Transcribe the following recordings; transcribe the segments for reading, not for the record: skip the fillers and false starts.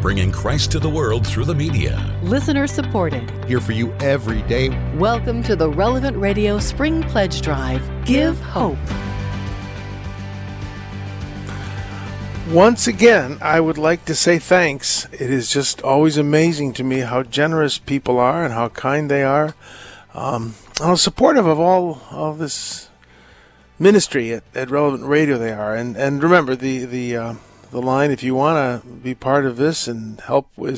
bringing Christ to the world through the media. Listener supported. Here for you every day. Welcome to the Relevant Radio Spring Pledge Drive. Give hope. Once again, I would like to say thanks. It is just always amazing to me how generous people are and how kind they are. How supportive of all this ministry at Relevant Radio they are. And remember, the line, if you want to be part of this and help, is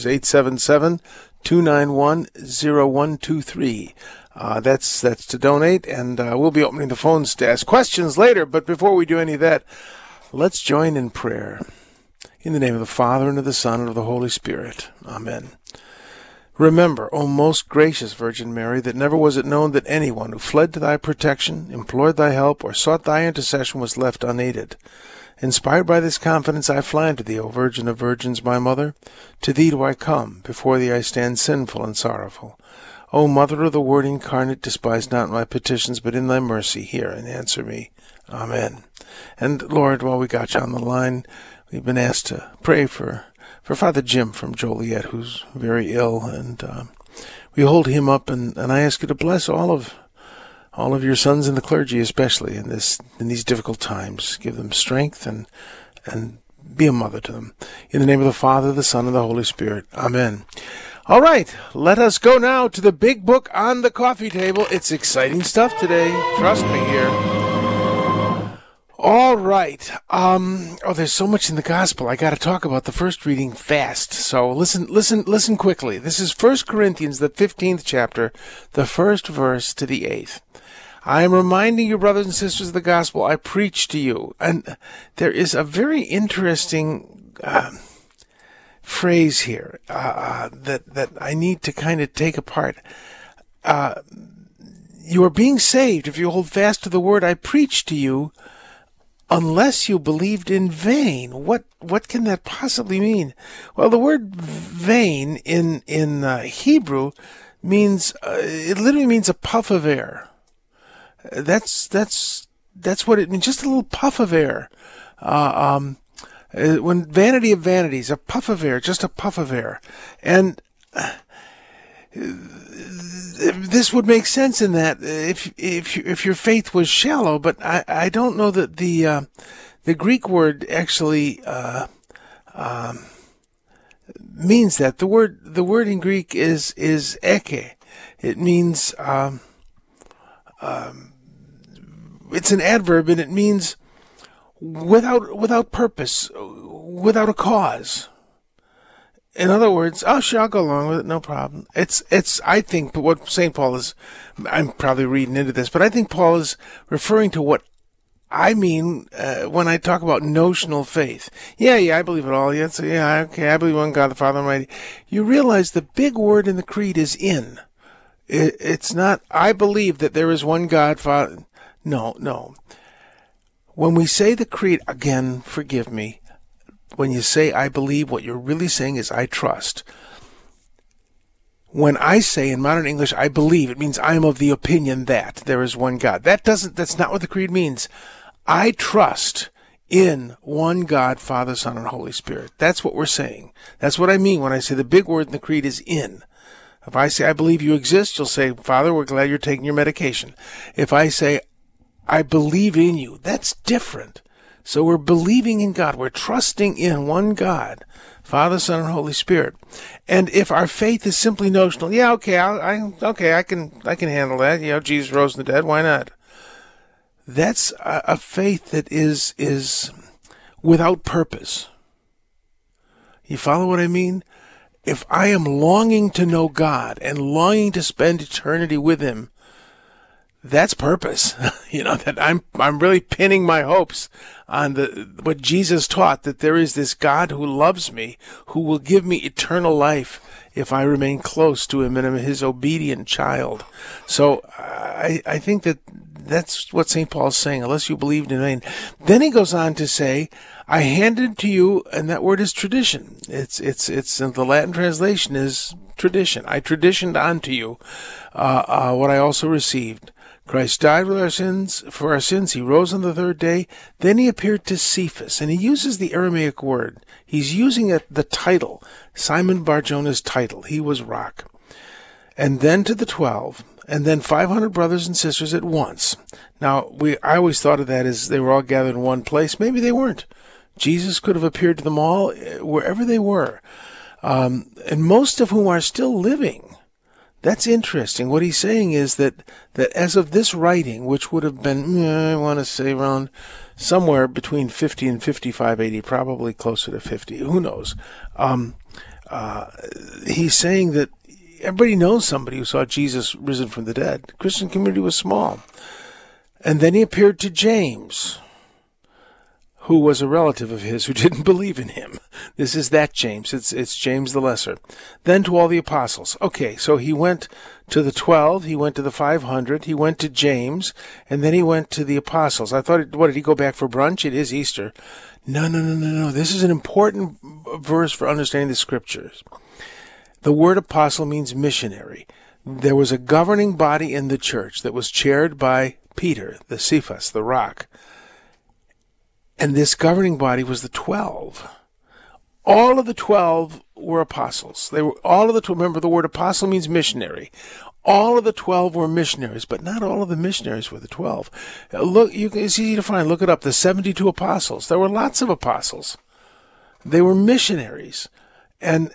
877-291-0123. That's to donate, and we'll be opening the phones to ask questions later. But before we do any of that, let's join in prayer. In the name of the Father, and of the Son, and of the Holy Spirit. Amen. Remember, O most gracious Virgin Mary, that never was it known that anyone who fled to thy protection, implored thy help, or sought thy intercession was left unaided. Inspired by this confidence, I fly unto thee, O Virgin of Virgins, my Mother. To thee do I come, before thee I stand sinful and sorrowful. O Mother of the Word incarnate, despise not my petitions, but in thy mercy hear and answer me. Amen. And Lord, while we got you on the line, we've been asked to pray for Father Jim from Joliet, who's very ill, and we hold him up, and I ask you to bless all of your sons in the clergy, especially in these difficult times. Give them strength and be a mother to them. In the name of the Father, the Son, and the Holy Spirit. Amen. All right, let us go now to the big book on the coffee table. It's exciting stuff today. Trust me here. All right. There's so much in the gospel. I got to talk about the first reading fast. So listen quickly. This is 1 Corinthians, the 15th chapter, the first verse to the 8th. I am reminding you, brothers and sisters, of the gospel I preach to you. And there is a very interesting phrase here that I need to kind of take apart. You are being saved if you hold fast to the word I preach to you, unless you believed in vain. What can that possibly mean? Well, the word vain in Hebrew means it literally means a puff of air. That's what it means. Just a little puff of air. When vanity of vanities, a puff of air, just a puff of air. And this would make sense in that if your faith was shallow, but I don't know that the Greek word actually means that. The word in Greek is eke. It means it's an adverb, and it means without purpose, without a cause. In other words, sure, I'll go along with it, no problem. I think, but what St. Paul is, I'm probably reading into this, but I think Paul is referring to what I mean when I talk about notional faith. Yeah, I believe it all. Okay, I believe one God, the Father Almighty. You realize the big word in the creed is in. It's not, I believe that there is one God, Father. No. When we say the creed, again, forgive me, when you say I believe, what you're really saying is I trust. When I say in modern English I believe, it means I'm of the opinion that there is one God. That's not what the creed means. I trust in one God, Father, Son, and Holy Spirit. That's what we're saying. That's what I mean when I say the big word in the creed is in. If I say I believe you exist, you'll say, Father, we're glad you're taking your medication. If I say I believe in you, that's different. So we're believing in God. We're trusting in one God, Father, Son, and Holy Spirit. And if our faith is simply notional, I can handle that. Jesus rose from the dead. Why not? That's a faith that is without purpose. You follow what I mean? If I am longing to know God and longing to spend eternity with Him, that's purpose. That I'm really pinning my hopes on what Jesus taught, that there is this God who loves me, who will give me eternal life if I remain close to Him and am His obedient child. So I think that's what St. Paul is saying, unless you believed in vain. Then he goes on to say, I handed to you, and that word is tradition. It's the Latin translation is tradition. I traditioned unto you what I also received. Christ died for our sins. He rose on the third day. Then he appeared to Cephas, and he uses the Aramaic word. He's using the title, Simon Bar-Jonah's title. He was rock. And then to the 12, and then 500 brothers and sisters at once. Now, I always thought of that as they were all gathered in one place. Maybe they weren't. Jesus could have appeared to them all wherever they were, and most of whom are still living. That's interesting. What he's saying is that as of this writing, which would have been, I want to say around somewhere between 50 and 55 AD, probably closer to 50, who knows, he's saying that everybody knows somebody who saw Jesus risen from the dead. The Christian community was small. And then he appeared to James, who was a relative of his who didn't believe in him. This is that James. It's James the Lesser. Then to all the apostles. Okay, so he went to the 12, he went to the 500, he went to James, and then he went to the apostles. I thought, what, did he go back for brunch? It is Easter. No. This is an important verse for understanding the Scriptures. The word apostle means missionary. There was a governing body in the church that was chaired by Peter, the Cephas, the rock. And this governing body was the 12. All of the 12 were apostles. Remember, the word apostle means missionary. All of the 12 were missionaries, but not all of the missionaries were the 12. Look, it's easy to find. Look it up. The 72 apostles. There were lots of apostles. They were missionaries. And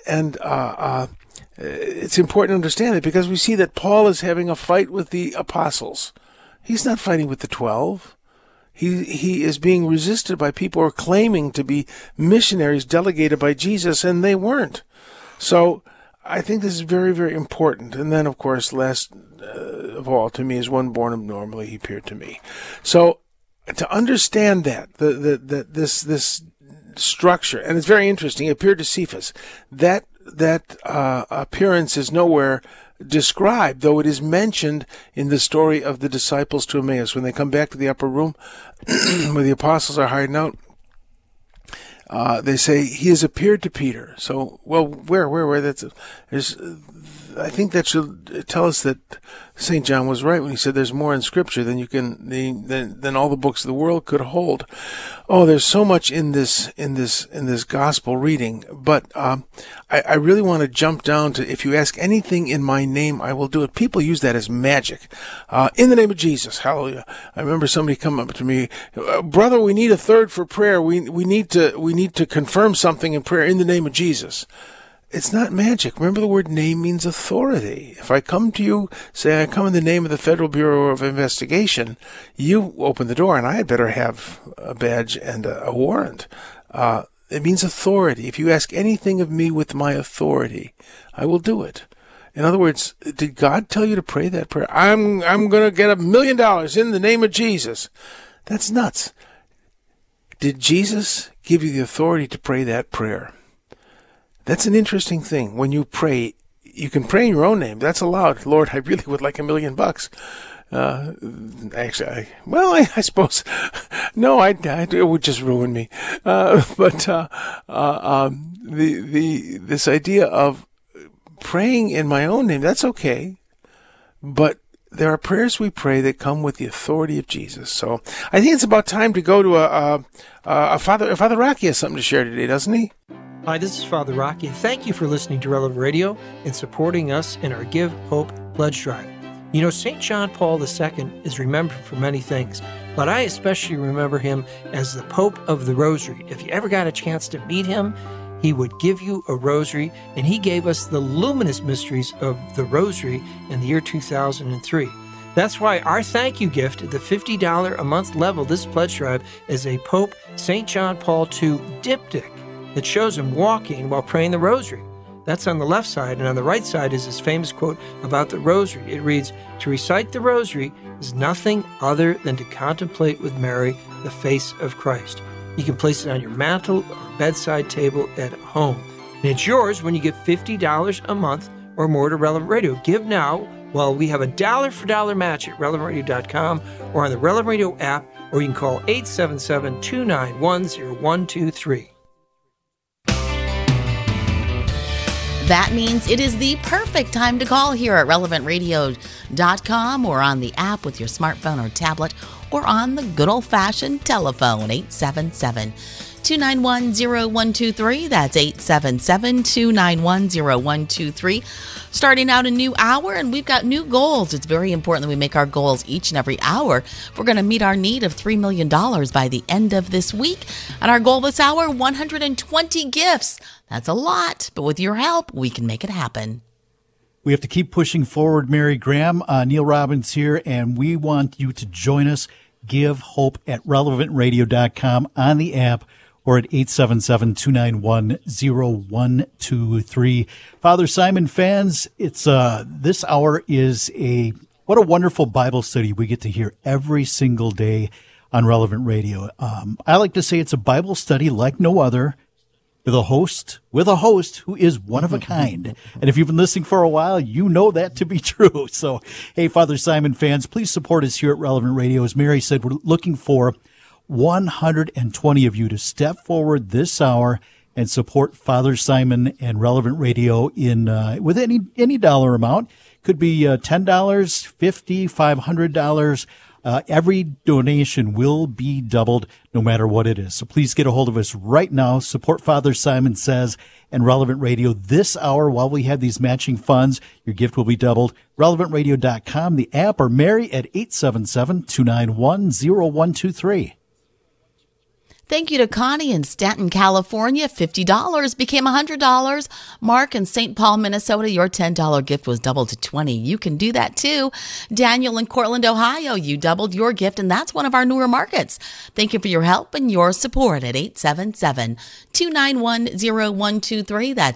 it's important to understand it because we see that Paul is having a fight with the apostles. He's not fighting with the 12. He is being resisted by people who are claiming to be missionaries delegated by Jesus, and they weren't. So I think this is very, very important. And then, of course, last of all, to me, is one born abnormally, he appeared to me. So to understand that, this structure, and it's very interesting, he appeared to Cephas. That appearance is nowhere described, though it is mentioned in the story of the disciples to Emmaus. When they come back to the upper room where the apostles are hiding out, they say, he has appeared to Peter. So, well, where? I think that should tell us that St. John was right when he said there's more in Scripture than than all the books of the world could hold. Oh, there's so much in this gospel reading, but I really want to jump down to, if you ask anything in my name, I will do it. People use that as magic. In the name of Jesus, hallelujah. I remember somebody come up to me, brother, we need a third for prayer. We need to confirm something in prayer in the name of Jesus. It's not magic. Remember, the word name means authority. If I come to you, say I come in the name of the Federal Bureau of Investigation, you open the door, and I had better have a badge and a warrant. It means authority. If you ask anything of me with my authority, I will do it. In other words, did God tell you to pray that prayer? I'm going to get $1 million in the name of Jesus. That's nuts. Did Jesus give you the authority to pray that prayer? That's an interesting thing. When you pray, you can pray in your own name. That's allowed. Lord, I really would like $1 million. Actually, I suppose. No, it would just ruin me. This idea of praying in my own name, that's okay. But there are prayers we pray that come with the authority of Jesus. So I think it's about time to go to Father Rocky has something to share today, doesn't he? Hi, this is Father Rocky, and thank you for listening to Relevant Radio and supporting us in our Give Hope Pledge Drive. You know, St. John Paul II is remembered for many things, but I especially remember him as the Pope of the Rosary. If you ever got a chance to meet him, he would give you a rosary, and he gave us the luminous mysteries of the Rosary in the year 2003. That's why our thank you gift at the $50 a month level this pledge drive is a Pope St. John Paul II diptych that shows him walking while praying the rosary. That's on the left side, and on the right side is his famous quote about the rosary. It reads, "To recite the rosary is nothing other than to contemplate with Mary the face of Christ." You can place it on your mantle or bedside table at home. And it's yours when you give $50 a month or more to Relevant Radio. Give now while we have a $1 match at relevantradio.com or on the Relevant Radio app, or you can call 877-291-0123. That means it is the perfect time to call here at relevantradio.com or on the app with your smartphone or tablet or on the good old-fashioned telephone, 877-291-0123. That's 877-291-0123. Starting out a new hour, and we've got new goals. It's very important that we make our goals each and every hour. If we're going to meet our need of $3 million by the end of this week. And our goal this hour, 120 gifts. That's a lot, but with your help, we can make it happen. We have to keep pushing forward, Mary Graham. Neil Robbins here, and we want you to join us. Give hope at relevantradio.com on the app or at 877-291-0123. Father Simon fans, it's this hour is what a wonderful Bible study we get to hear every single day on Relevant Radio. I like to say it's a Bible study like no other, with a host who is one of a kind. And if you've been listening for a while, you know that to be true. So, hey, Father Simon fans, please support us here at Relevant Radio. As Mary said, we're looking for 120 of you to step forward this hour and support Father Simon and Relevant Radio in with any dollar amount. Could be $10, $50, $500. Every donation will be doubled no matter what it is. So please get a hold of us right now. Support Father Simon Says and Relevant Radio this hour while we have these matching funds. Your gift will be doubled. RelevantRadio.com, the app, or Mary at 877-291-0123. Thank you to Connie in Stanton, California. $50 became $100. Mark in St. Paul, Minnesota, your $10 gift was doubled to $20. You can do that too. Daniel in Cortland, Ohio, you doubled your gift, and that's one of our newer markets. Thank you for your help and your support at 877-291-0123. That's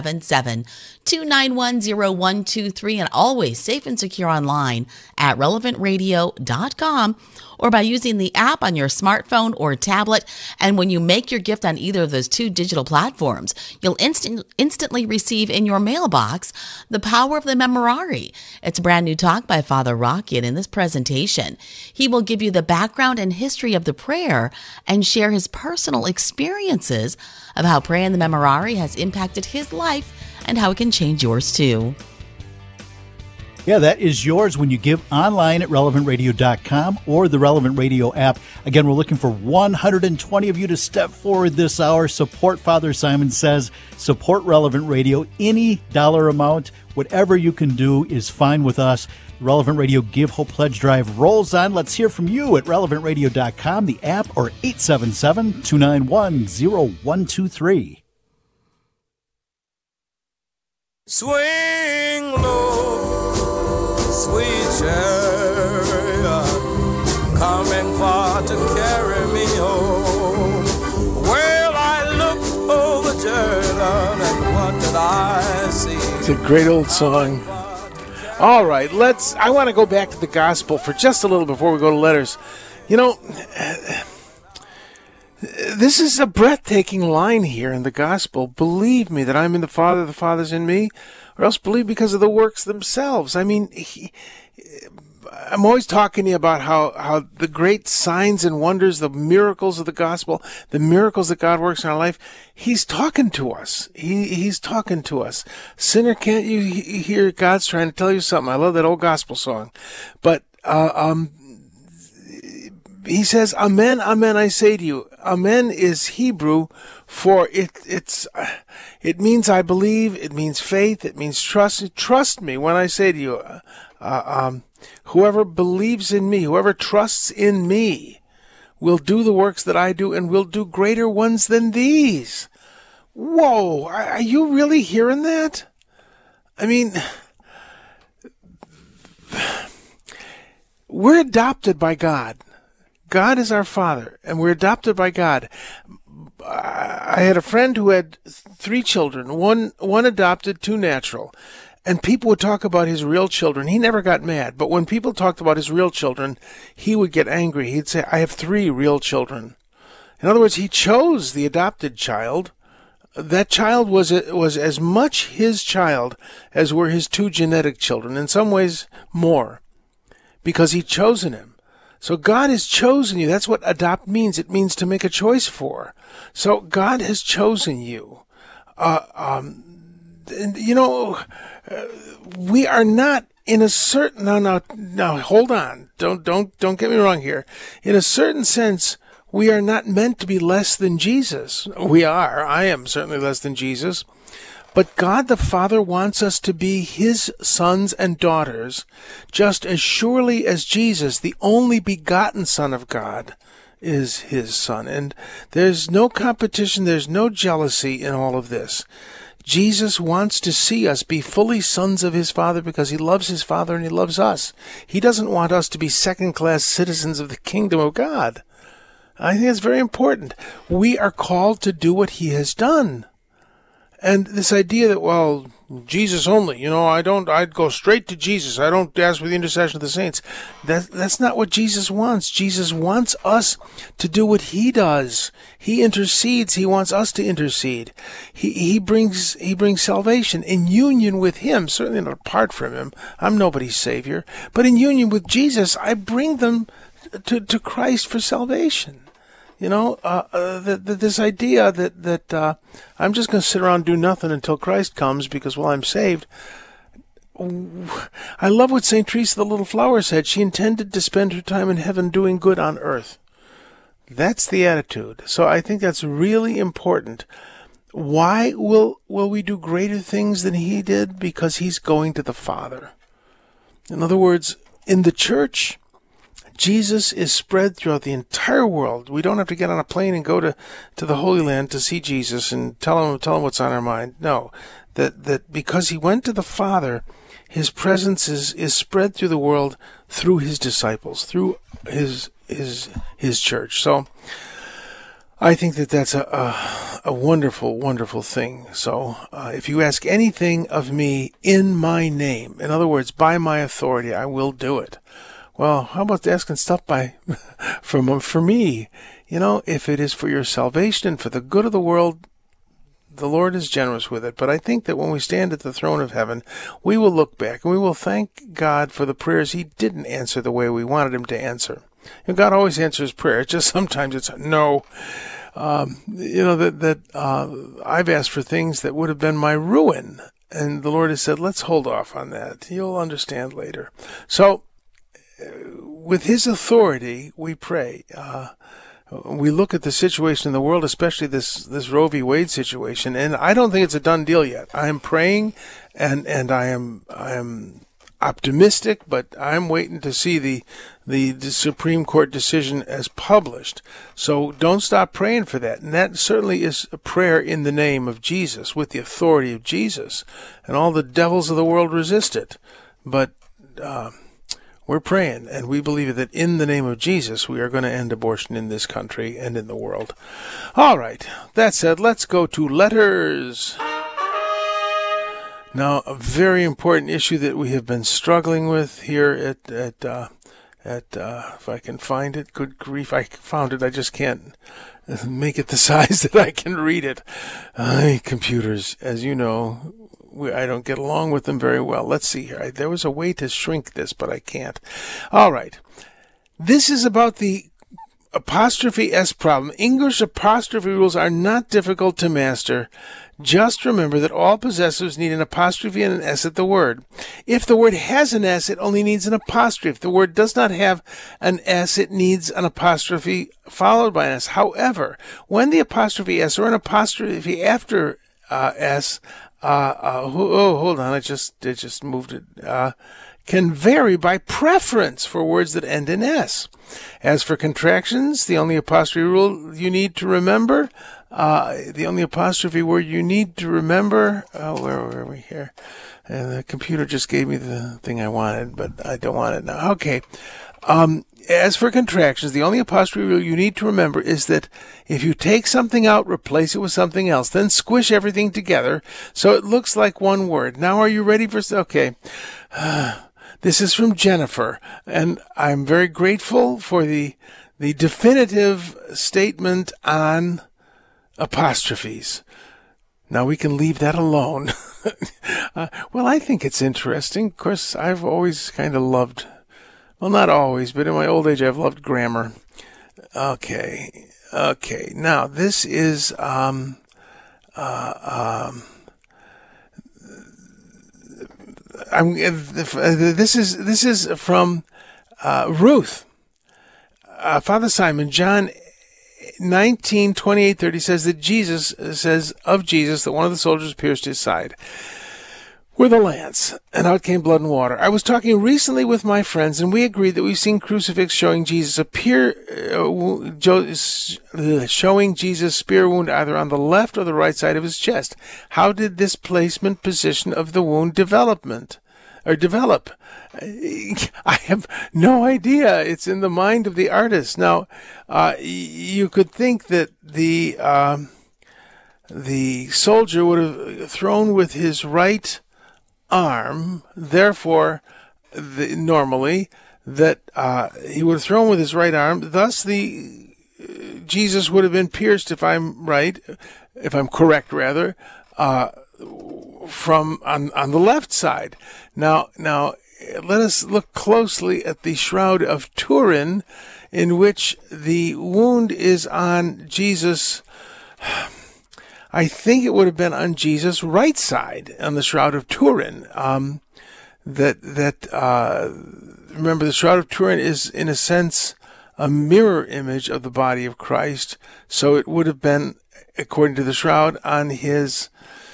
877-291-0123, and always safe and secure online at relevantradio.com. or by using the app on your smartphone or tablet. And when you make your gift on either of those two digital platforms, you'll instantly receive in your mailbox The Power of the Memorare. It's a brand new talk by Father Rocky, and in this presentation, he will give you the background and history of the prayer and share his personal experiences of how praying the Memorare has impacted his life and how it can change yours too. Yeah, that is yours when you give online at relevantradio.com or the Relevant Radio app. Again, we're looking for 120 of you to step forward this hour. Support Father Simon Says. Support Relevant Radio. Any dollar amount, whatever you can do is fine with us. The Relevant Radio Give Hope Pledge Drive rolls on. Let's hear from you at relevantradio.com, the app, or 877-291-0123. Swing low, sweet chariot, coming far to carry me home. Well, I looked over Jordan, and what did I see? It's a great old song. All right, I want to go back to the gospel for just a little before we go to letters. You know, this is a breathtaking line here in the gospel. Believe me that I'm in the Father, the Father's in me, or else believe because of the works themselves. I mean, I'm always talking to you about how the great signs and wonders, the miracles of the gospel, the miracles that God works in our life, He's talking to us. He's talking to us. Sinner, can't you hear God's trying to tell you something? I love that old gospel song. But He says, Amen, Amen, I say to you. Amen is Hebrew for it means I believe, it means faith, it means trust. Trust me when I say to you, whoever believes in me, whoever trusts in me, will do the works that I do and will do greater ones than these. Whoa, are you really hearing that? I mean, we're adopted by God. God is our Father, and we're adopted by God. I had a friend who had 3 children, one adopted, 2 natural. And people would talk about his real children. He never got mad. But when people talked about his real children, he would get angry. He'd say, I have 3 real children. In other words, he chose the adopted child. That child was as much his child as were his 2 genetic children, in some ways more, because he'd chosen him. So God has chosen you. That's what adopt means. It means to make a choice for. So God has chosen you. we are not in a certain, now, hold on. Don't get me wrong here. In a certain sense, we are not meant to be less than Jesus. We are. I am certainly less than Jesus. But God the Father wants us to be His sons and daughters just as surely as Jesus, the only begotten Son of God, is His Son. And there's no competition, there's no jealousy in all of this. Jesus wants to see us be fully sons of His Father because He loves His Father and He loves us. He doesn't want us to be second-class citizens of the kingdom of God. I think it's very important. We are called to do what He has done. And this idea that, well, Jesus only, I'd go straight to Jesus. I don't ask for the intercession of the saints. That's not what Jesus wants. Jesus wants us to do what He does. He intercedes. He wants us to intercede. He brings salvation in union with Him, certainly not apart from Him. I'm nobody's Savior. But in union with Jesus, I bring them to Christ for salvation. This idea that I'm just going to sit around and do nothing until Christ comes because, well, I'm saved. I love what St. Teresa the Little Flower said. She intended to spend her time in heaven doing good on earth. That's the attitude. So I think that's really important. Why will we do greater things than He did? Because He's going to the Father. In other words, in the church, Jesus is spread throughout the entire world. We don't have to get on a plane and go to the Holy Land to see Jesus and tell him what's on our mind. No, that because He went to the Father, His presence is spread through the world through His disciples, through His church. So I think that's a wonderful, wonderful thing. So if you ask anything of me in my name, in other words, by my authority, I will do it. Well, how about asking stuff for me? If it is for your salvation and for the good of the world, the Lord is generous with it. But I think that when we stand at the throne of heaven, we will look back and we will thank God for the prayers He didn't answer the way we wanted Him to answer. God always answers prayer. Just sometimes it's no. I've asked for things that would have been my ruin. And the Lord has said, let's hold off on that. You'll understand later. So, with His authority, we pray. We look at the situation in the world, especially this Roe v. Wade situation, and I don't think it's a done deal yet. I am praying, and I am optimistic, but I'm waiting to see the Supreme Court decision as published. So don't stop praying for that. And that certainly is a prayer in the name of Jesus, with the authority of Jesus, and all the devils of the world resist it. But we're praying, and we believe that in the name of Jesus, we are going to end abortion in this country and in the world. All right. That said, let's go to letters. Now, a very important issue that we have been struggling with here at if I can find it, good grief, I found it, I just can't make it the size that I can read it. Computers, as you know, I don't get along with them very well. Let's see here. There was a way to shrink this, but I can't. All right. This is about the apostrophe S problem. English apostrophe rules are not difficult to master. Just remember that all possessives need an apostrophe and an S at the word. If the word has an S, it only needs an apostrophe. If the word does not have an S, it needs an apostrophe followed by an S. However, when the apostrophe S or an apostrophe after S, hold on, I just moved it, can vary by preference for words that end in S. As for contractions, the only apostrophe rule you need to remember, the only apostrophe word you need to remember, where were we here? And the computer just gave me the thing I wanted, but I don't want it now. Okay. As for contractions, the only apostrophe rule you need to remember is that if you take something out, replace it with something else, then squish everything together so it looks like one word. Now, are you ready for... Okay. This is from Jennifer, and I'm very grateful for the definitive statement on apostrophes. Now we can leave that alone. Well, I think it's interesting. Of course, I've always kind of loved... Well, not always, but in my old age, I've loved grammar. Okay. This is from Ruth. Father Simon, John 19:28-30 says that Jesus says of Jesus that one of the soldiers pierced his side with a lance, and out came blood and water. I was talking recently with my friends, and we agreed that we've seen crucifix showing Jesus showing Jesus spear wound either on the left or the right side of his chest. How did this placement position of the wound develop? I have no idea. It's in the mind of the artist. Now, you could think that the soldier would have thrown with his right arm, therefore, normally, that he would have thrown with his right arm. Thus, Jesus would have been pierced, if I'm correct, from on the left side. Now, let us look closely at the Shroud of Turin, in which the wound is on Jesus. I think it would have been on Jesus' right side on the Shroud of Turin. Remember, the Shroud of Turin is, in a sense, a mirror image of the body of Christ. So it would have been, according to the Shroud, on his.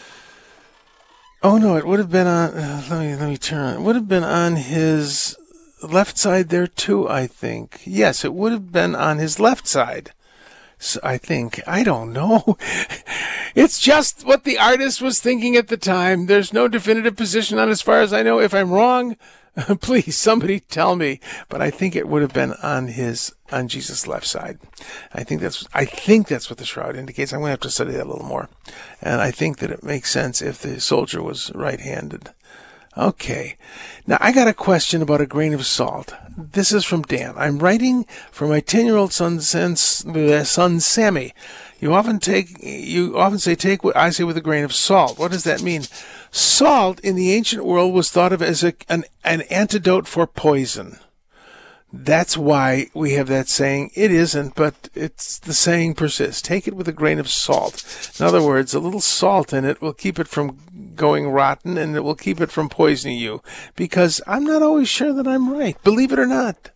Oh no, it would have been on. Let me turn. It would have been on his left side there too, I think. Yes, it would have been on his left side. I think. I don't know. It's just what the artist was thinking at the time. There's no definitive position on, as far as I know. If I'm wrong, please, somebody tell me. But I think it would have been on Jesus' left side. I think that's what the Shroud indicates. I'm going to have to study that a little more. And I think that it makes sense if the soldier was right-handed. Okay. Now, I got a question about a grain of salt. This is from Dan. I'm writing for my 10-year-old son Sammy. You often say take what I say with a grain of salt. What does that mean? Salt in the ancient world was thought of as an antidote for poison. That's why we have that saying. It isn't, but the saying persists. Take it with a grain of salt. In other words, a little salt in it will keep it from going rotten, and it will keep it from poisoning you. Because I'm not always sure that I'm right. Believe it or not.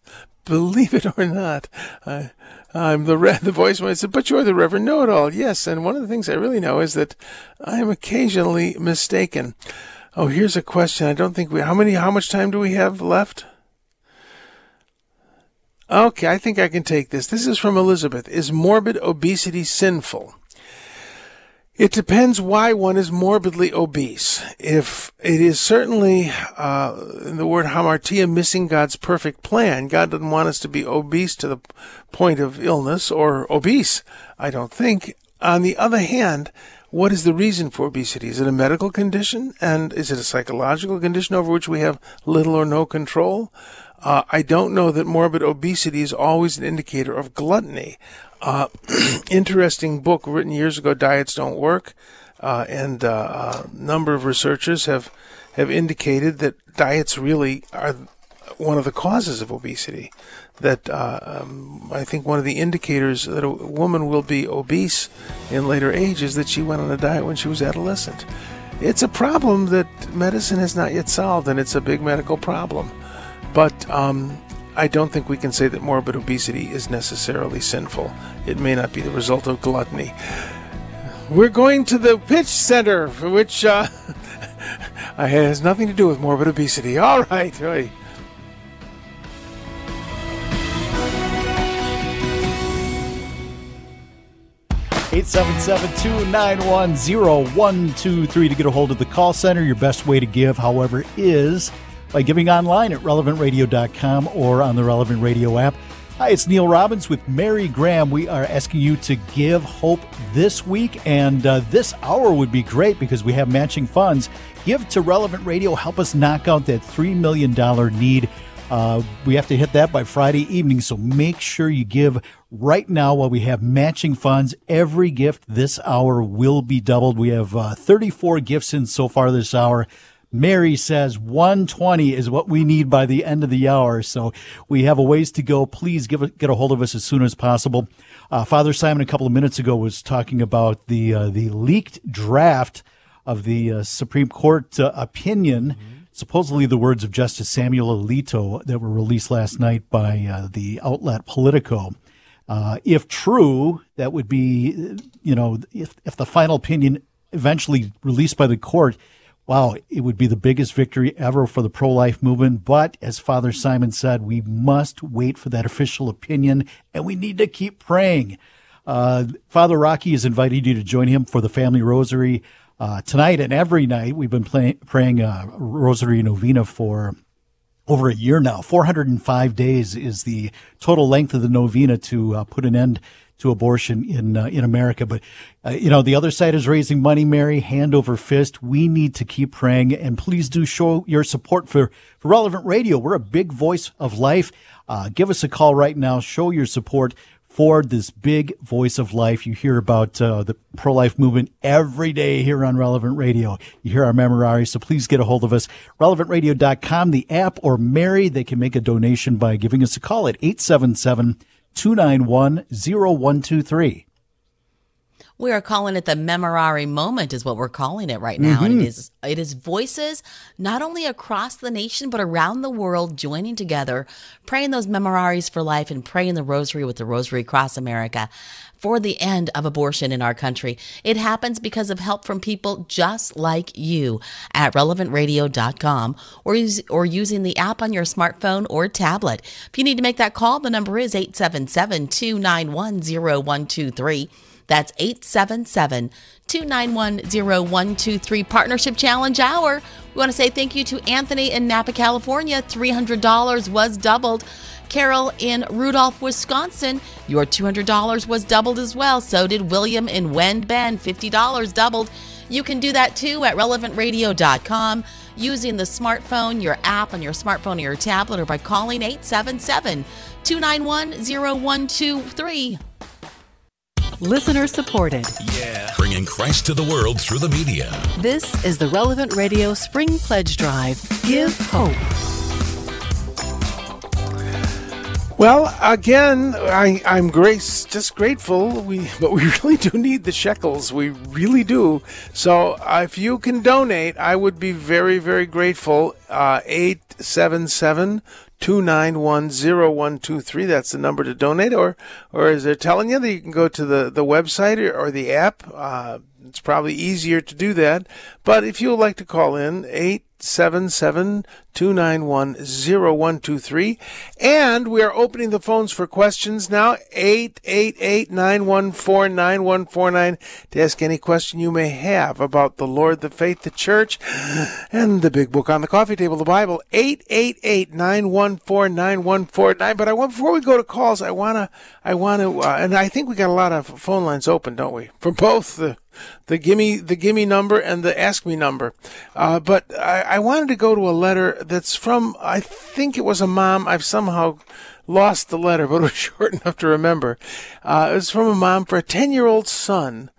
I'm the voice when I said, but you're the Reverend Know-It-All. Yes, and one of the things I really know is that I am occasionally mistaken. Oh, here's a question. I don't think how much time do we have left? Okay, I think I can take this. This is from Elizabeth. Is morbid obesity sinful? It depends why one is morbidly obese. If it is certainly, in the word hamartia, missing God's perfect plan, God doesn't want us to be obese to the point of illness or obese, I don't think. On the other hand, what is the reason for obesity? Is it a medical condition? And is it a psychological condition over which we have little or no control? I don't know that morbid obesity is always an indicator of gluttony. Interesting book written years ago, Diets Don't Work, and a number of researchers have indicated that diets really are one of the causes of obesity. That I think one of the indicators that a woman will be obese in later age is that she went on a diet when she was adolescent. It's a problem that medicine has not yet solved, and it's a big medical problem. But I don't think we can say that morbid obesity is necessarily sinful. It may not be the result of gluttony. We're going to the pitch center, for which has nothing to do with morbid obesity. All right. 877-291-0123 to get a hold of the call center. Your best way to give, however, is by giving online at relevantradio.com or on the Relevant Radio app. Hi, it's Neil Robbins with Mary Graham. We are asking you to give hope this week, and this hour would be great because we have matching funds. Give to Relevant Radio. Help us knock out that $3 million need. We have to hit that by Friday evening, so make sure you give right now while we have matching funds. Every gift this hour will be doubled. We have 34 gifts in so far this hour. Mary says 120 is what we need by the end of the hour, so we have a ways to go. Please get a hold of us as soon as possible. Father Simon a couple of minutes ago was talking about the leaked draft of the Supreme Court opinion. supposedly the words of Justice Samuel Alito that were released last night by the outlet Politico. If true, that would be, if the final opinion eventually released by the court, wow, it would be the biggest victory ever for the pro-life movement. But as Father Simon said, we must wait for that official opinion, and we need to keep praying. Father Rocky has invited you to join him for the Family Rosary tonight and every night. We've been praying Rosary Novena for over a year now. 405 days is the total length of the novena to put an end to abortion in America. But, the other side is raising money, Mary, hand over fist. We need to keep praying, and please do show your support for Relevant Radio. We're a big voice of life. Give us a call right now. Show your support for this big voice of life. You hear about the pro-life movement every day here on Relevant Radio. You hear our memorare, so please get a hold of us. RelevantRadio.com, the app, or Mary, they can make a donation by giving us a call at 877-291-0123. We are calling it the Memorare Moment is what we're calling it right now. And it is voices not only across the nation but around the world joining together, praying those Memoraries for life and praying the rosary with the Rosary Across America for the end of abortion in our country. It happens because of help from people just like you at relevantradio.com or using the app on your smartphone or tablet. If you need to make that call, the number is 877-291-0123. That's 877-291-0123. Partnership Challenge Hour. We want to say thank you to Anthony in Napa, California. $300 was doubled. Carol in Rudolph, Wisconsin. Your $200 was doubled as well. So did William in Wend Bend. $50 doubled. You can do that too at relevantradio.com using the smartphone, your app on your smartphone or your tablet, or by calling 877-291-0123. Listener supported. Yeah. Bringing Christ to the world through the media. This is the Relevant Radio Spring Pledge Drive. Give hope. Well, again, I'm just grateful, but we really do need the shekels. We really do. So if you can donate, I would be very, very grateful. 877-291-0123. That's the number to donate. Or is it telling you that you can go to the website or the app? It's probably easier to do that. But if you would like to call in, 877-291-0123. And we are opening the phones for questions now, 888-914-9149, to ask any question you may have about the Lord, the faith, the church, and the big book on the coffee table, the Bible, 888-914-9149. But before we go to calls, I want to, and I think we got a lot of phone lines open, don't we? For both the gimme number and the ask me number. But I wanted to go to a letter that's from, I think it was a mom. I've somehow lost the letter, but it was short enough to remember. It was from a mom for a 10-year-old son.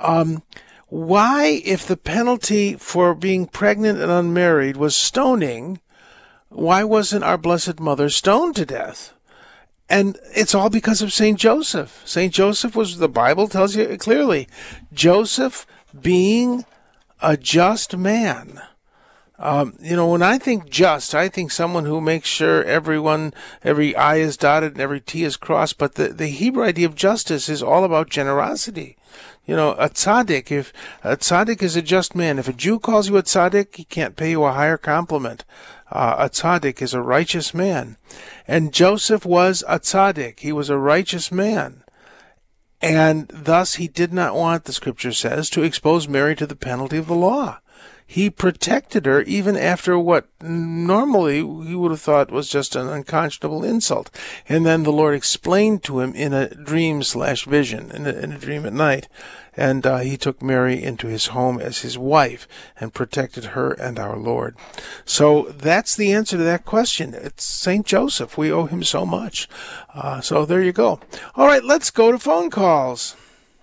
Why, if the penalty for being pregnant and unmarried was stoning, why wasn't our Blessed Mother stoned to death? And it's all because of St. Joseph. St. Joseph was, the Bible tells you clearly, Joseph being a just man. When I think just, I think someone who makes sure every I is dotted and every T is crossed. But the Hebrew idea of justice is all about generosity. A tzaddik, if a tzaddik is a just man, if a Jew calls you a tzaddik, he can't pay you a higher compliment. A tzaddik is a righteous man. And Joseph was a tzaddik. He was a righteous man. And thus he did not want, the scripture says, to expose Mary to the penalty of the law. He protected her even after what normally he would have thought was just an unconscionable insult. And then the Lord explained to him in a dream/vision, in a dream at night. And he took Mary into his home as his wife and protected her and our Lord. So that's the answer to that question. It's St. Joseph. We owe him so much. So there you go. All right, let's go to phone calls.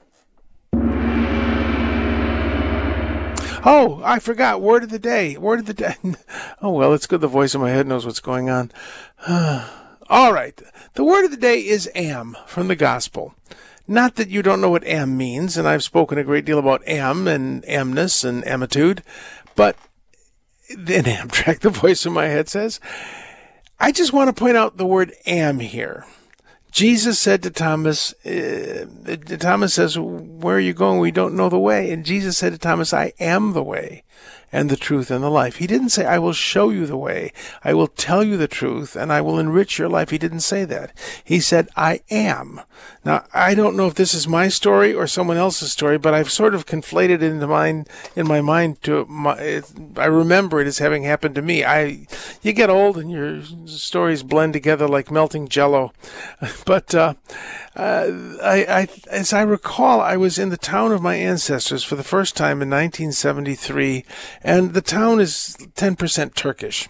Oh, I forgot. Word of the day. Oh, well, it's good the voice in my head knows what's going on. All right. The word of the day is am from the gospel. Not that you don't know what am means, and I've spoken a great deal about am and amness and amitude, but then Amtrak, the voice in my head says, I just want to point out the word am here. Jesus said to Thomas, Thomas says, where are you going? We don't know the way. And Jesus said to Thomas, I am the way and the truth and the life. He didn't say, I will show you the way. I will tell you the truth and I will enrich your life. He didn't say that. He said, I am. Now, I don't know if this is my story or someone else's story, but I've sort of conflated it in my mind I remember it as having happened to me. You get old and your stories blend together like melting jello. But as I recall, I was in the town of my ancestors for the first time in 1973, and the town is 10% Turkish.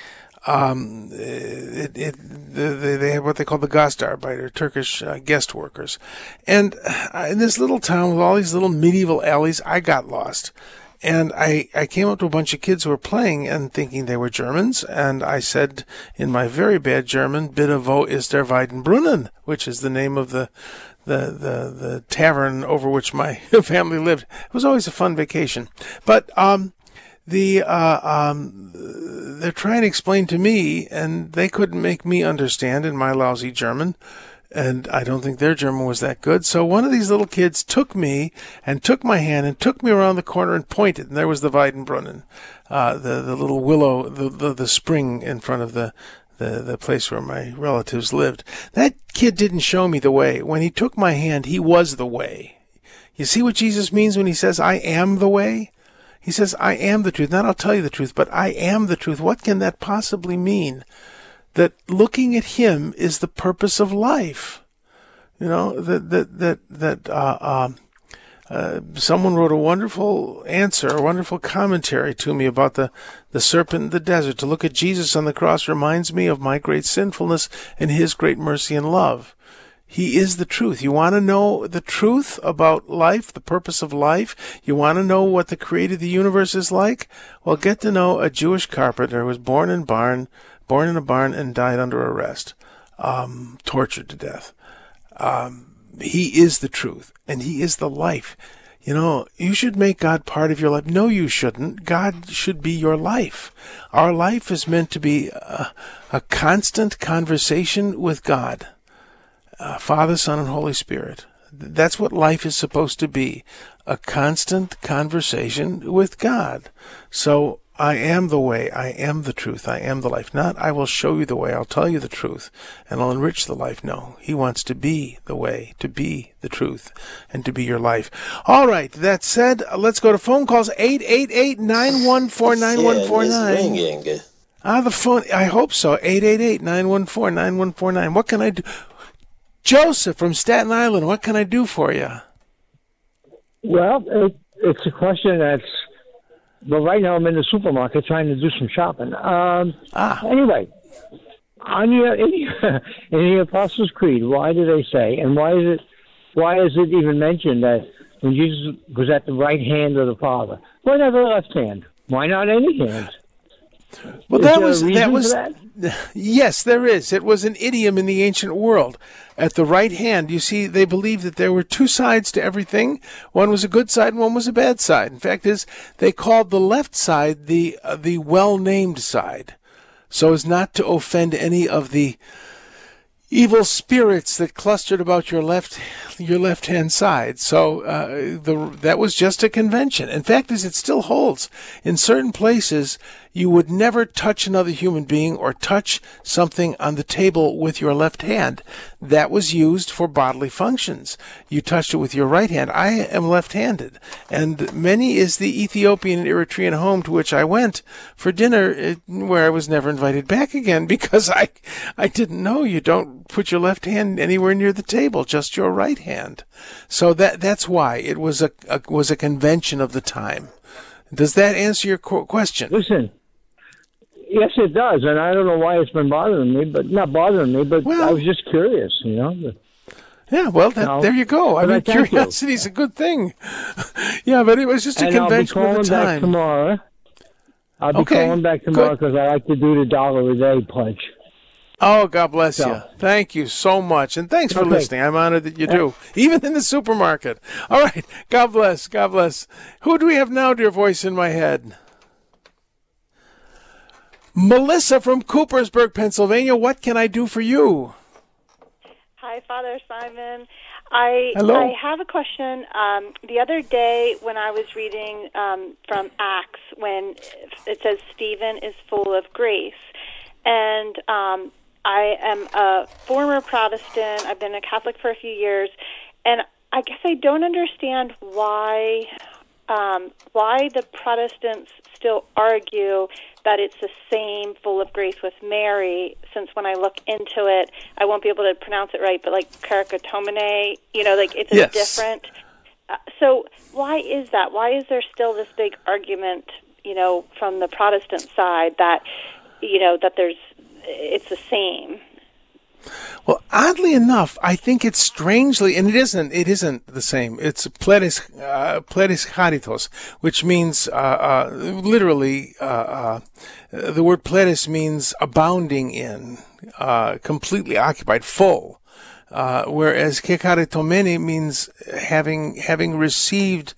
They have what they call the Gastarbeiter, Turkish guest workers. And in this little town with all these little medieval alleys, I got lost. And I came up to a bunch of kids who were playing and thinking they were Germans, and I said in my very bad German, Bitte wo ist der Weidenbrunnen, which is the name of the tavern over which my family lived. It was always a fun vacation. But they're trying to explain to me, and they couldn't make me understand in my lousy German. And I don't think their German was that good. So one of these little kids took me and took my hand and took me around the corner and pointed. And there was the Weidenbrunnen, the little willow, the spring in front of the place where my relatives lived. That kid didn't show me the way. When he took my hand, he was the way. You see what Jesus means when he says, I am the way? He says, I am the truth. Not I'll tell you the truth, but I am the truth. What can that possibly mean? That looking at him is the purpose of life. You know, someone wrote a wonderful answer, a wonderful commentary to me about the serpent in the desert. To look at Jesus on the cross reminds me of my great sinfulness and his great mercy and love. He is the truth. You want to know the truth about life, the purpose of life? You want to know what the creator of the universe is like? Well, get to know a Jewish carpenter who was born in a barn and died under arrest, tortured to death. He is the truth, and he is the life. You know, you should make God part of your life. No, you shouldn't. God should be your life. Our life is meant to be a constant conversation with God, Father, Son, and Holy Spirit. That's what life is supposed to be, a constant conversation with God. So I am the way, I am the truth, I am the life. Not, I will show you the way, I'll tell you the truth, and I'll enrich the life. No, he wants to be the way, to be the truth, and to be your life. All right, that said, let's go to phone calls, 888-914-9149. The phone, I hope so, 888-914-9149. What can I do? Joseph from Staten Island, what can I do for you? Well, it's a question that's... Well, right now I'm in the supermarket trying to do some shopping. Anyway, in the Apostles' Creed, why do they say, and why is it even mentioned that when Jesus was at the right hand of the Father, why not the left hand? Why not any hand? Well, yes, there is. It was an idiom in the ancient world. At the right hand, you see, they believed that there were two sides to everything. One was a good side and one was a bad side. In fact, they called the left side the well-named side, so as not to offend any of the evil spirits that clustered about your left-hand side. So that was just a convention. In fact, as it still holds, in certain places, you would never touch another human being or touch something on the table with your left hand. That was used for bodily functions. You touched it with your right hand. I am left-handed, and many is the Ethiopian and Eritrean home to which I went for dinner, where I was never invited back again because I didn't know you don't put your left hand anywhere near the table, just your right hand. So that's why it was a convention of the time. Does that answer your question? Listen. Yes, it does, and I don't know why it's been bothering me, but I was just curious, you know. Yeah, well, there you go. I mean, curiosity is a good thing. Yeah, but it was just a convention of the time. I'll be calling back tomorrow because I like to do the $1 a day pledge. Oh, God bless you. Thank you so much, and thanks for listening. I'm honored that you do, even in the supermarket. All right, God bless, God bless. Who do we have now, dear voice in my head? Melissa from Coopersburg, Pennsylvania, what can I do for you? Hi, Father Simon. Hello. I have a question. The other day when I was reading from Acts, when it says Stephen is full of grace, and I am a former Protestant. I've been a Catholic for a few years, and I guess I don't understand why the Protestants still argue that it's the same full of grace with Mary, since when I look into it, I won't be able to pronounce it right, but like karakotomene, like it's Yes. different. So why is that? Why is there still this big argument, from the Protestant side that, that it's the same? Well, oddly enough, I think it's strangely, and it isn't the same. It's pledis charitos, which means, literally, the word pledis means abounding in, completely occupied, full. Whereas kekaritomene means having received,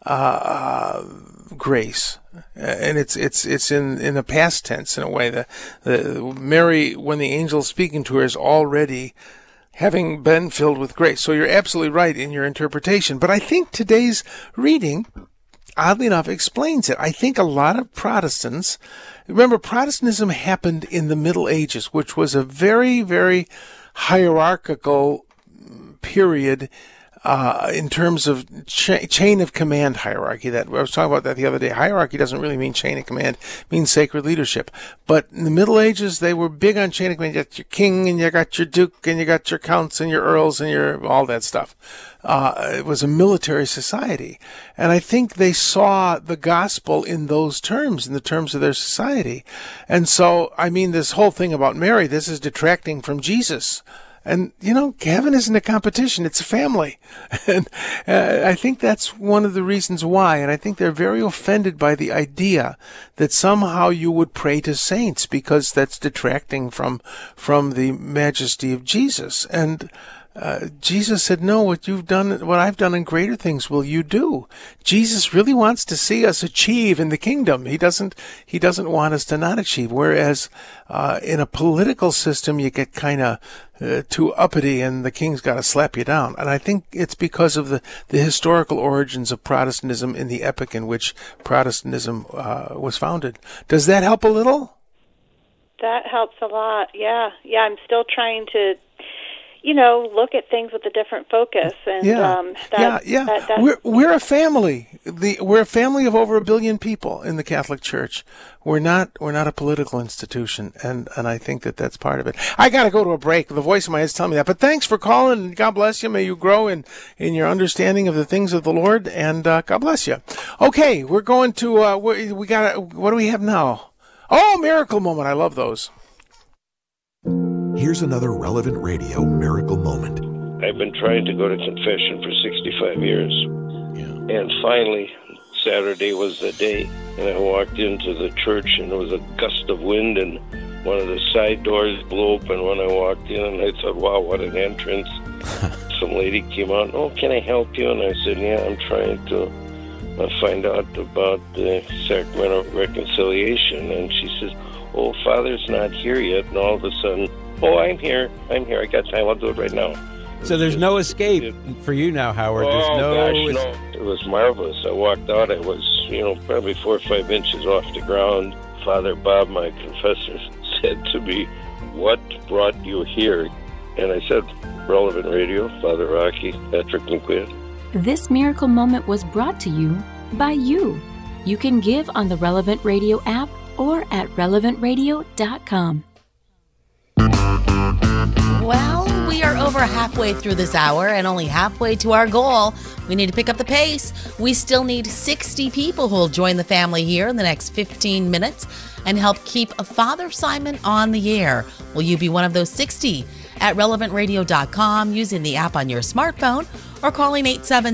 grace. And it's in the past tense in a way. The Mary, when the angel's speaking to her, is already having been filled with grace. So you're absolutely right in your interpretation. But I think today's reading, oddly enough, explains it. I think a lot of Protestants, remember, Protestantism happened in the Middle Ages, which was a very, very hierarchical period in terms of chain of command hierarchy. That I was talking about that the other day. Hierarchy doesn't really mean chain of command; it means sacred leadership. But in the Middle Ages, they were big on chain of command. You got your king, and you got your duke, and you got your counts, and your earls, and your all that stuff. It was a military society, and I think they saw the gospel in those terms, in the terms of their society. And so, I mean, this whole thing about Mary, this is detracting from Jesus. And, heaven isn't a competition, it's a family. And I think that's one of the reasons why. And I think they're very offended by the idea that somehow you would pray to saints because that's detracting from the majesty of Jesus. And Jesus said, no, what I've done and greater things will you do. Jesus really wants to see us achieve in the kingdom. He doesn't want us to not achieve. Whereas, in a political system, you get kind of too uppity and the king's got to slap you down. And I think it's because of the historical origins of Protestantism in the epoch in which Protestantism was founded. Does that help a little? That helps a lot. Yeah. I'm still trying to look at things with a different focus. And we're a family. We're a family of over 1 billion people in the Catholic Church. We're not a political institution, and I think that's part of it. I got to go to a break. The voice of my head is telling me that. But thanks for calling. God bless you. May you grow in your understanding of the things of the Lord, and God bless you. Okay, we're going to what do we have now? Oh, Miracle Moment. I love those. Here's another Relevant Radio Miracle Moment. I've been trying to go to confession for 65 years. Yeah. And finally, Saturday was the day. And I walked into the church, and there was a gust of wind, and one of the side doors blew open when I walked in. And I thought, wow, what an entrance. Some lady came out, oh, can I help you? And I said, yeah, I'm trying to find out about the Sacrament of Reconciliation. And she says, oh, Father's not here yet. And all of a sudden, oh, I'm here. I got time. I'll do it right now. So there's no escape for you now, Howard. There's no. It was marvelous. I walked out. I was, probably 4 or 5 inches off the ground. Father Bob, my confessor, said to me, what brought you here? And I said, Relevant Radio, Father Rocky, Patrick McQuaid. This miracle moment was brought to you by you. You can give on the Relevant Radio app or at relevantradio.com. Well, we are over halfway through this hour and only halfway to our goal. We need to pick up the pace. We still need 60 people who will join the family here in the next 15 minutes and help keep Father Simon on the air. Will you be one of those 60? At relevantradio.com, using the app on your smartphone, or calling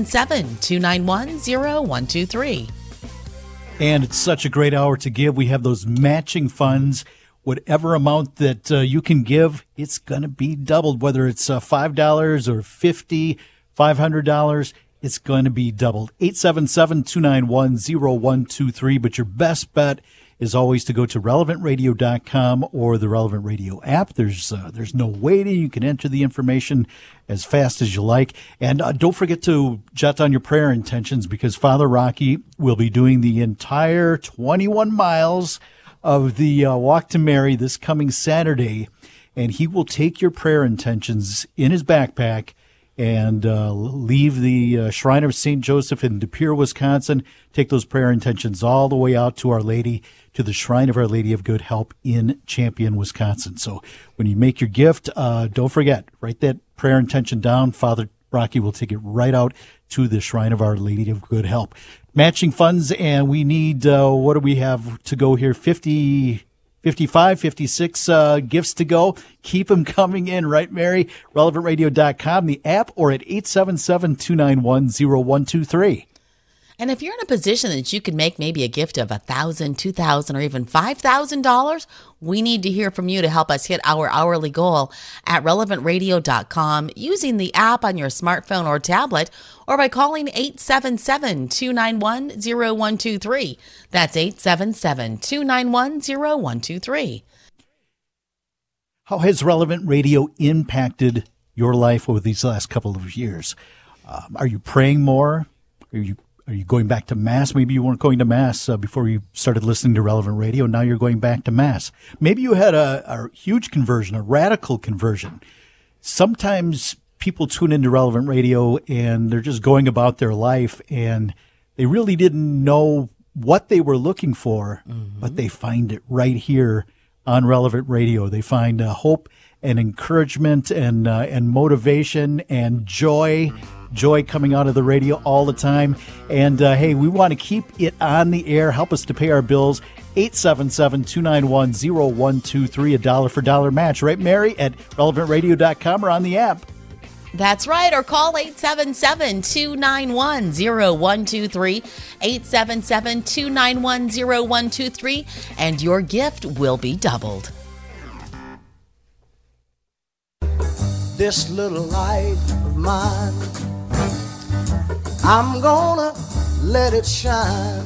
877-291-0123. And it's such a great hour to give. We have those matching funds. Whatever amount that you can give, it's going to be doubled. Whether it's $5 or $50, $500, it's going to be doubled. 877-291-0123. But your best bet is always to go to relevantradio.com or the Relevant Radio app. There's no waiting. You can enter the information as fast as you like. And don't forget to jot down your prayer intentions, because Father Rocky will be doing the entire 21 miles of the Walk to Mary this coming Saturday. And he will take your prayer intentions in his backpack and leave the Shrine of St. Joseph in De Pere, Wisconsin, take those prayer intentions all the way out to Our Lady, to the Shrine of Our Lady of Good Help in Champion, Wisconsin. So when you make your gift, don't forget, write that prayer intention down. Father Rocky will take it right out to the Shrine of Our Lady of Good Help. Matching funds, and we need, what do we have to go here? 55, 56 gifts to go. Keep them coming in, right, Mary? RelevantRadio.com, the app, or at 877-291-0123. And if you're in a position that you can make maybe a gift of $1,000, $2,000, or even $5,000, we need to hear from you to help us hit our hourly goal at relevantradio.com using the app on your smartphone or tablet, or by calling 877-291-0123. That's 877-291-0123. How has Relevant Radio impacted your life over these last couple of years? Are you praying more? Are you going back to Mass? Maybe you weren't going to Mass before you started listening to Relevant Radio. Now you're going back to Mass. Maybe you had a huge conversion, a radical conversion. Sometimes people tune into Relevant Radio and they're just going about their life and they really didn't know what they were looking for, but they find it right here on Relevant Radio. They find hope and encouragement and motivation and joy coming out of the radio all the time. And hey, we want to keep it on the air. Help us to pay our bills. 877-291-0123, a dollar for dollar match. Right, Mary? At relevantradio.com or on the app. That's right, or call 877-291-0123, 877-291-0123, and your gift will be doubled. This little light of mine, I'm gonna let it shine.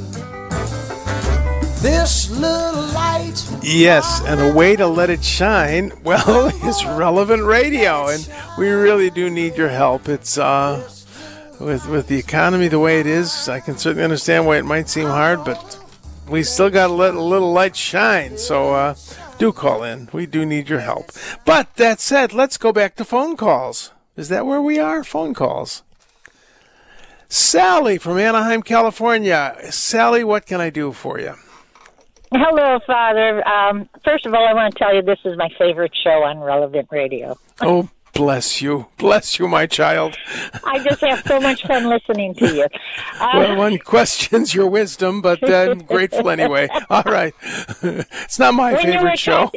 This little light. Yes, and a way to let it shine, well, is Relevant Radio, and we really do need your help. It's with the economy the way it is, I can certainly understand why it might seem hard, but we still got to let a little light shine. So do call in. We do need your help. But that said, let's go back to phone calls. Is that where we are? Phone calls. Sally from Anaheim, California. Sally, what can I do for you? Hello, Father. First of all, I want to tell you this is my favorite show on Relevant Radio. Oh, bless you. Bless you, my child. I just have so much fun listening to you. Well, one questions your wisdom, but I'm grateful anyway. All right. It's not my favorite show.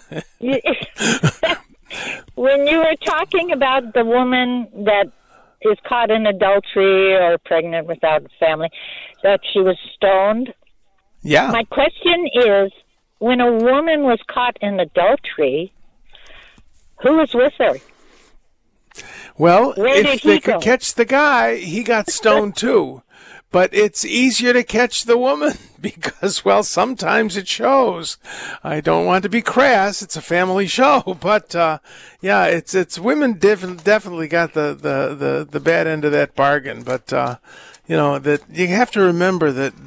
When you were talking about the woman that is caught in adultery or pregnant without a family, that she was stoned. Yeah. My question is, when a woman was caught in adultery, who was with her? Well, if they could catch the guy, he got stoned too. But it's easier to catch the woman because, well, sometimes it shows. I don't want to be crass. It's a family show. But, yeah, it's women definitely got the bad end of that bargain. But, you know, that you have to remember that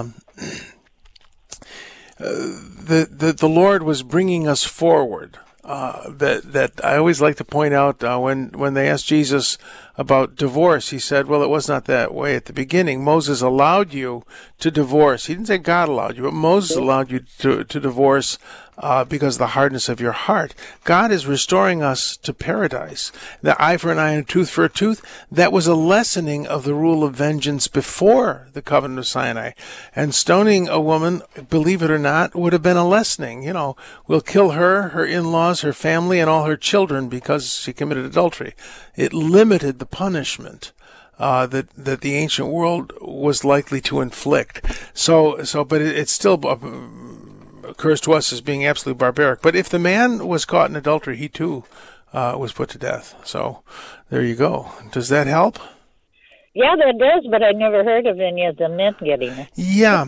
the Lord was bringing us forward. That I always like to point out when they asked Jesus about divorce, he said, well, it was not that way at the beginning. Moses allowed you to divorce. He didn't say God allowed you, but Moses allowed you to divorce because of the hardness of your heart. God is restoring us to paradise. The eye for an eye and a tooth for a tooth, that was a lessening of the rule of vengeance before the covenant of Sinai. And stoning a woman, believe it or not, would have been a lessening. You know, we'll kill her, her in-laws, her family, and all her children because she committed adultery. It limited the punishment that the ancient world was likely to inflict. But it still occurs to us as being absolutely barbaric. But if the man was caught in adultery, he too was put to death. So there you go. Does that help? Yeah, that does, but I never heard of any of the men getting it. Yeah.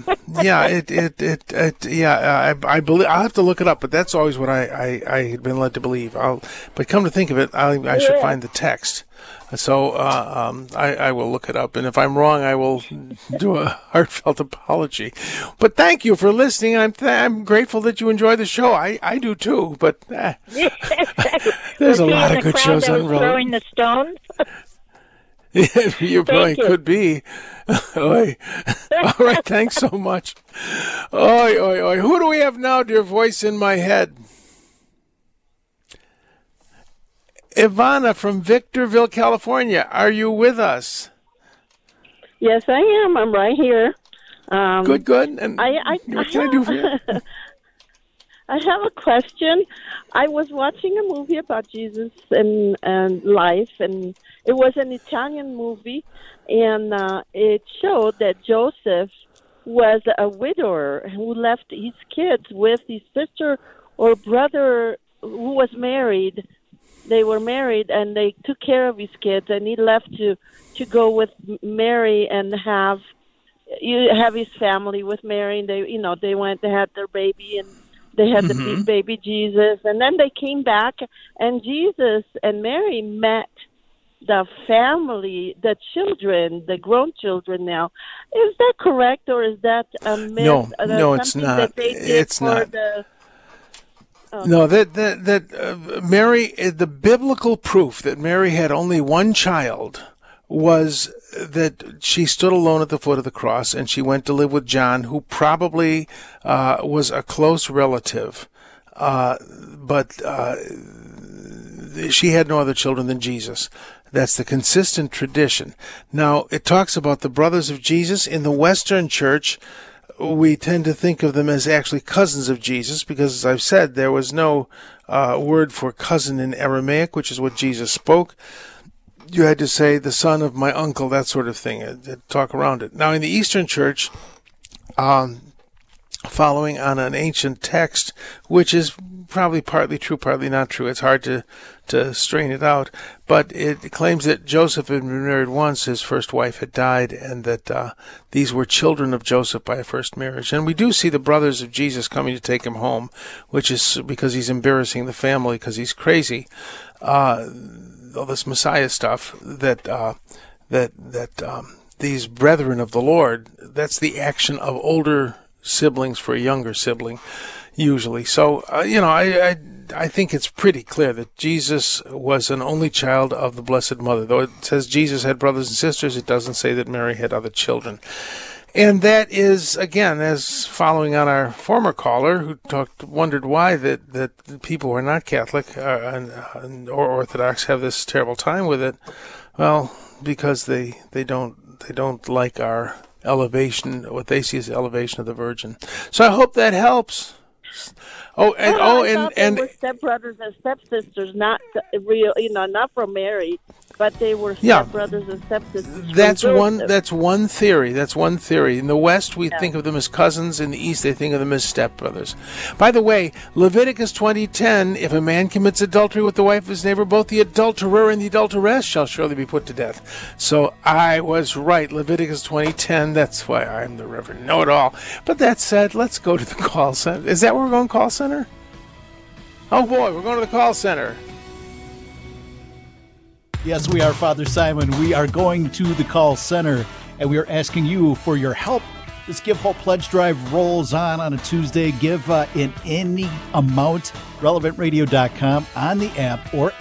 I believe I'll have to look it up, but that's always what I had been led to believe. But come to think of it, I should find the text. So I will look it up, and if I'm wrong, I will do a heartfelt apology. But thank you for listening. I'm grateful that you enjoy the show. I do too. But there's a lot of good shows on Relevant. Throwing the stones. You probably could be. All right, thanks so much. Oi. Who do we have now, dear voice in my head? Ivana from Victorville, California. Are you with us? Yes, I am. I'm right here. Good. And what can I do for you? I have a question. I was watching a movie about Jesus and life, and it was an Italian movie, and it showed that Joseph was a widower who left his kids with his sister or brother who was married. They were married, and they took care of his kids, and he left to go with Mary and have his family with Mary. And they went, they had their baby, and they had the baby Jesus, and then they came back, and Jesus and Mary met the family, the children, the grown children now. Is that correct, or is that a myth? No, it's not. That they did it's not. No, that Mary, the biblical proof that Mary had only one child was that she stood alone at the foot of the cross, and she went to live with John, who probably was a close relative, but she had no other children than Jesus. That's the consistent tradition. Now, it talks about the brothers of Jesus. In the Western Church, we tend to think of them as actually cousins of Jesus, because, as I've said, there was no word for cousin in Aramaic, which is what Jesus spoke. You had to say the son of my uncle, that sort of thing, talk around it. Now, in the Eastern Church, following on an ancient text, which is probably partly true, partly not true. It's hard to strain it out. But it claims that Joseph had been married once, his first wife had died, and that these were children of Joseph by a first marriage. And we do see the brothers of Jesus coming to take him home, which is because he's embarrassing the family because he's crazy. All this Messiah stuff that these brethren of the Lord, that's the action of older siblings for a younger sibling, usually. So, I think it's pretty clear that Jesus was an only child of the Blessed Mother. Though it says Jesus had brothers and sisters, it doesn't say that Mary had other children. And that is, again, as following on our former caller who wondered why that people who are not Catholic or Orthodox have this terrible time with it. Well, because they don't like our elevation, what they see as the elevation of the Virgin. So I hope that helps. They were stepbrothers and stepsisters, not real, not from Mary, but they were stepbrothers and stepsisters. That's one theory. That's one theory. In the West, we think of them as cousins. In the East, they think of them as stepbrothers. By the way, Leviticus 20:10, if a man commits adultery with the wife of his neighbor, both the adulterer and the adulteress shall surely be put to death. So I was right. Leviticus 20:10. That's why I'm the Reverend Know-It-All. But that said, let's go to the call center. Is that where we're going, call center? Oh boy, we're going to the call center. Yes, we are, Father Simon. We are going to the call center, and we are asking you for your help. This Give Hope Pledge Drive rolls on a Tuesday. Give in any amount. RelevantRadio.com on the app or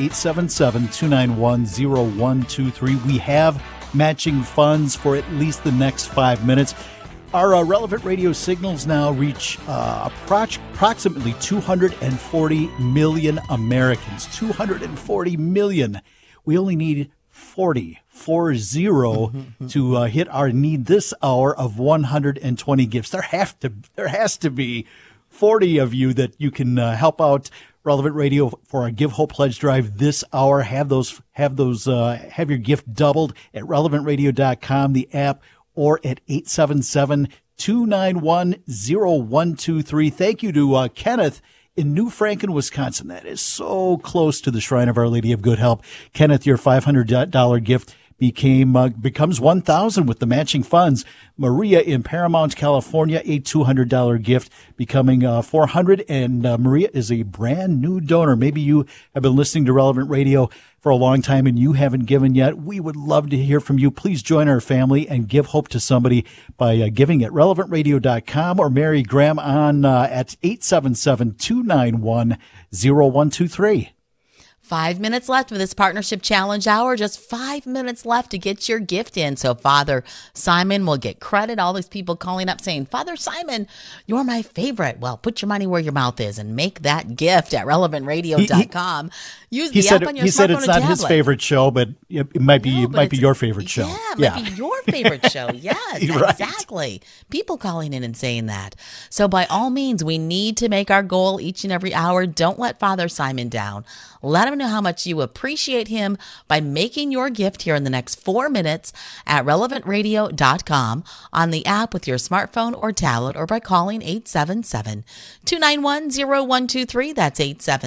877-291-0123. We have matching funds for at least the next 5 minutes. Our Relevant Radio signals now reach approximately 240 million Americans. 240 million. We only need 40 to hit our need this hour of 120 gifts. There has to be 40 of you that you can help out Relevant Radio for our Give Hope Pledge Drive this hour. Have your gift doubled at relevantradio.com, the app, or at 877-291-0123. Thank you to Kenneth in New Franken, Wisconsin. That is so close to the Shrine of Our Lady of Good Help. Kenneth, your $500 gift becomes 1,000 with the matching funds. Maria in Paramount, California, a $200 gift becoming $400, and Maria is a brand new donor. Maybe you have been listening to Relevant Radio for a long time and you haven't given yet. We would love to hear from you. Please join our family and give hope to somebody by giving at relevantradio.com or Mary Graham on at 877-291-0123. 5 minutes left of this Partnership Challenge Hour. Just 5 minutes left to get your gift in. So Father Simon will get credit. All these people calling up saying, Father Simon, you're my favorite. Well, put your money where your mouth is and make that gift at relevantradio.com. Use the app on your smartphone. He said it's not his favorite show, but it might be your favorite show. Yeah, it might be your favorite show. Yes, right. Exactly. People calling in and saying that. So by all means, we need to make our goal each and every hour. Don't let Father Simon down. Let him know how much you appreciate him by making your gift here in the next 4 minutes at relevantradio.com, on the app with your smartphone or tablet, or by calling 877-291-0123. That's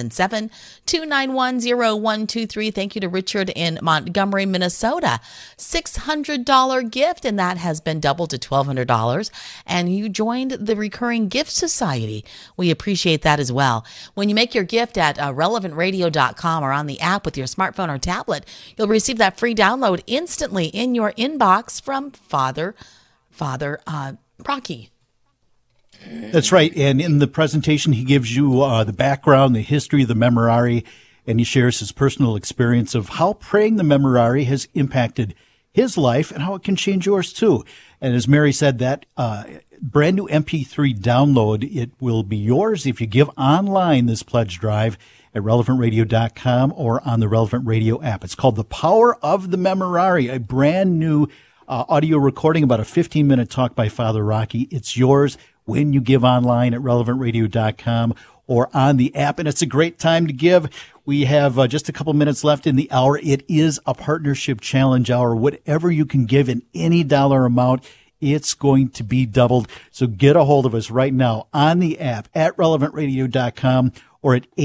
877-291-0123. Thank you to Richard in Montgomery, Minnesota. $600 gift, and that has been doubled to $1,200. And you joined the Recurring Gift Society. We appreciate that as well. When you make your gift at relevantradio.com or on the app with your smartphone or tablet, you'll receive that free download instantly in your inbox from Father Rocky. That's right. And in the presentation, he gives you the background, the history of the Memorare, and he shares his personal experience of how praying the Memorare has impacted his life and how it can change yours too. And as Mary said, that brand new MP3 download, it will be yours if you give online this pledge drive at relevantradio.com or on the Relevant Radio app. It's called The Power of the Memorare, a brand new audio recording, about a 15-minute talk by Father Rocky. It's yours when you give online at relevantradio.com or on the app, and it's a great time to give. We have just a couple minutes left in the hour. It is a Partnership Challenge Hour. Whatever you can give in any dollar amount, it's going to be doubled. So get a hold of us right now on the app at relevantradio.com or at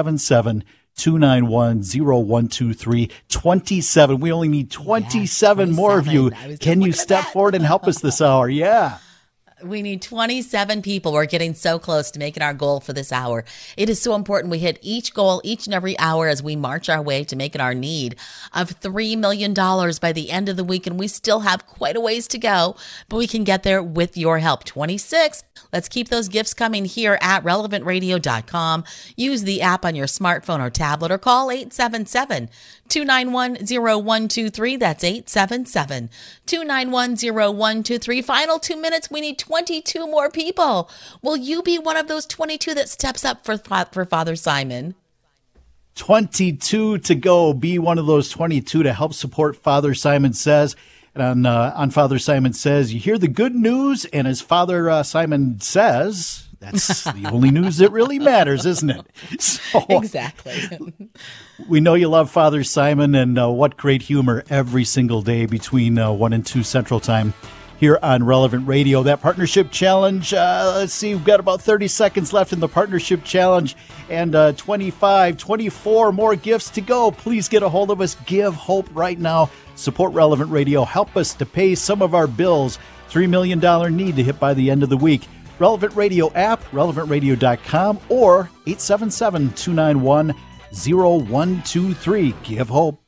877-291-0123. 27. We only need 27 more of you. Can you step forward and help us this hour? Yeah. We need 27 people. We're getting so close to making our goal for this hour. It is so important we hit each goal each and every hour as we march our way to making our need of $3 million by the end of the week. And we still have quite a ways to go, but we can get there with your help. 26. Let's keep those gifts coming here at relevantradio.com. Use the app on your smartphone or tablet, or call 877-291-0123. That's 877-291-0123. Final 2 minutes. We need 22 more people. Will you be one of those 22 that steps up for Father Simon? 22 to go. Be one of those 22 to help support Father Simon Says. And on Father Simon Says, you hear the good news, and as Father Simon says, that's the only news that really matters, isn't it? So, exactly. We know you love Father Simon, and what great humor every single day between 1 and 2 Central Time here on Relevant Radio. That Partnership Challenge, let's see, we've got about 30 seconds left in the Partnership Challenge, and 24 more gifts to go. Please get a hold of us. Give hope right now. Support Relevant Radio. Help us to pay some of our bills. $3 million need to hit by the end of the week. Relevant Radio app, relevantradio.com, or 877-291-0123. Give hope.